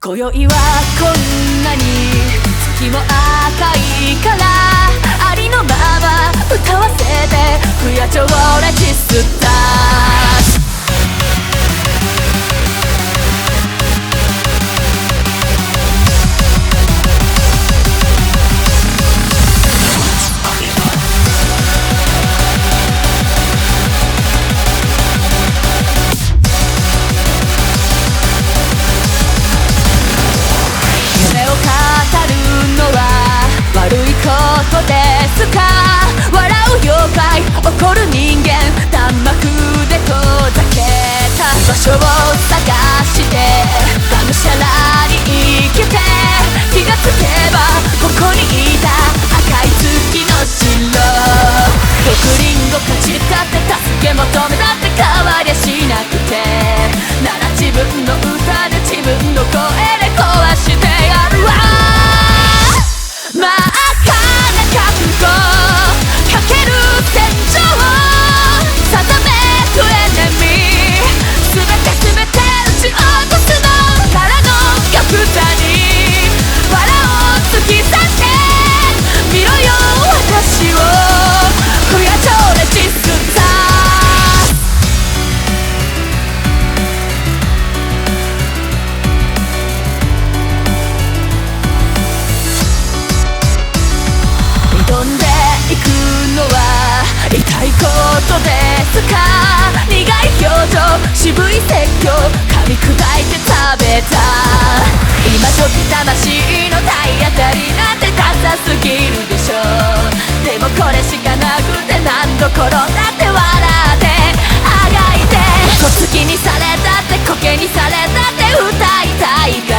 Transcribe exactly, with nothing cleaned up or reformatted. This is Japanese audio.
今宵はこんなに月も赤いからありのまま歌わせて不夜蝶レジスターですか笑う妖怪怒る人間弾幕で遠ざけた場所を探してがむしゃらに生きて気がつけばここにいた赤い月の城毒リンゴ勝ちたって助け求めたって変わりゃしなくてなら自分の歌で自分の声で壊してやるわまあかける天井定めくエネミーすべてすべて撃ち落とすのからの玉座に藁を突き刺して見ろよ私を不夜蝶レジスター挑んでいくのは痛いことですか苦い表情渋い説教噛み砕いて食べた今時魂の体当たりなんてダサすぎるでしょでもこれしかなくて何度転んだって笑ってあがいて嘘つきにされたってコケにされたって歌いたい